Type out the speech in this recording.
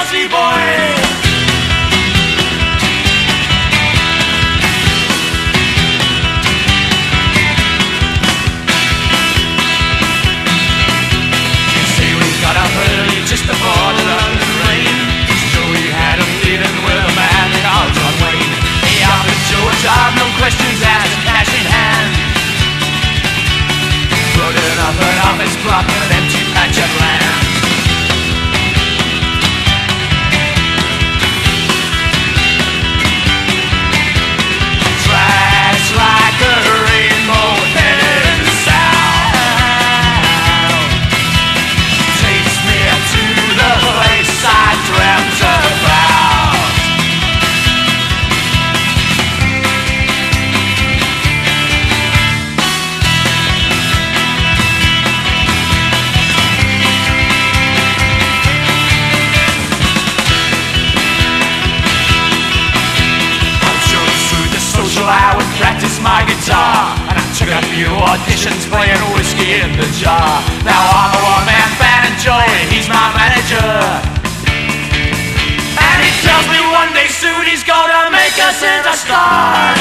bossy boy. Just before the London rain, Joey had a meeting with a man called John Wayne. He offered Joe a job, no questions asked, cash in hand. Putting up an office block in an empty patch of land. Tracks like a rainbow headed south. The place I dreamt about. I chose through the social hour and practiced my guitar, and I took a few auditions playing whiskey in the jar. Now I'm a one-man band and Joey, he's my manager. And he tells me one day soon he's gonna make us into stars.